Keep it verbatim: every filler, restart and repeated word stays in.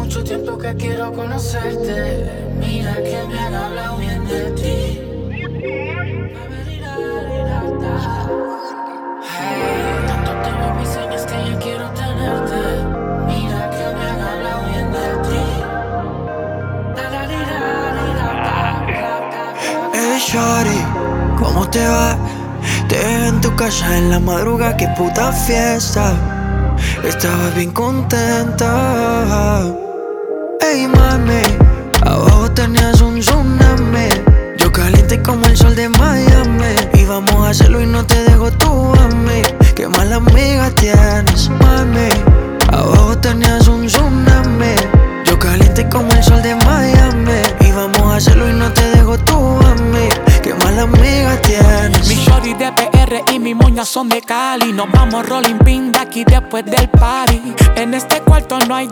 mucho tiempo que quiero conocerte. Mira que me han hablado bien de ti. Hey, tanto te veo mis señas que ya quiero tenerte. Mira que me han hablado bien de ti. Hey shorty, ¿cómo te va? Te veo en tu casa en la madrugada, qué puta fiesta. Estaba bien contenta. Ey mami, abajo tenías un tsunami. Yo caliente como el sol de Miami. Y vamos a hacerlo y no te dejo tú a mí. Qué mala amiga tienes, mami. Abajo tenías un tsunami. Yo caliente como el sol de Miami. Y vamos a hacerlo y no te dejo tú a mí. Qué mala amiga tienes. Mi shorty de P R y mi moña son de Cali. Nos vamos rolling pin de aquí después del party. En este cuarto no hay